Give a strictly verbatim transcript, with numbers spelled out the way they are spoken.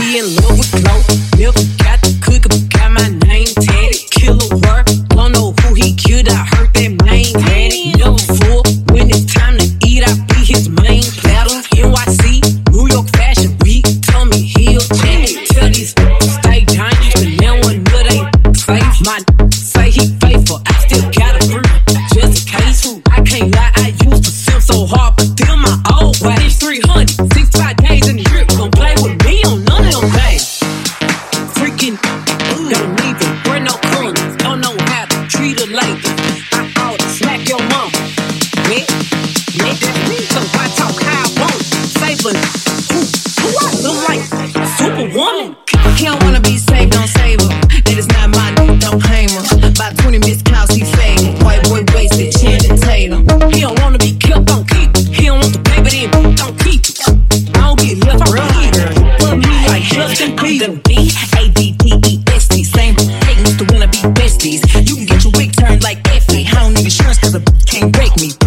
He in love with clothes, never got the cookie, but got my name tatted. Killer work, don't know who he killed, I heard that name tatted. Never fool, when it's time to eat, I be his main platter. N Y C, New York Fashion Week, Tommy Hilfiger. Tell these stay dangerous, but now one know they safe. My say he faithful, I still got a bird, just in case. I can't lie, I used to sim so hard, but still my old way. It's three hundred, sixty-five days in the year, gon' play with me on none of them days. Freaking, don't even wear no corners, don't know how to treat a lady. I ought to smack your mama, yeah, yeah, that's me, so I talk how I want it. Saving, who, who I look like, Superwoman. He don't wanna be saved, don't save her. That is not my name, don't claim her. About twenty missed calls, he faded. White boy wasted, Channing Tatum. He don't wanna be killed, don't keep it. He don't want the paper, then don't keep it. I don't get left real either. Love me like Justin Bieber. I'm the B A D D E S T. Same thing, used to wanna be besties. You can get your wig turned like Effie. I don't need insurance cause a b- can't break me.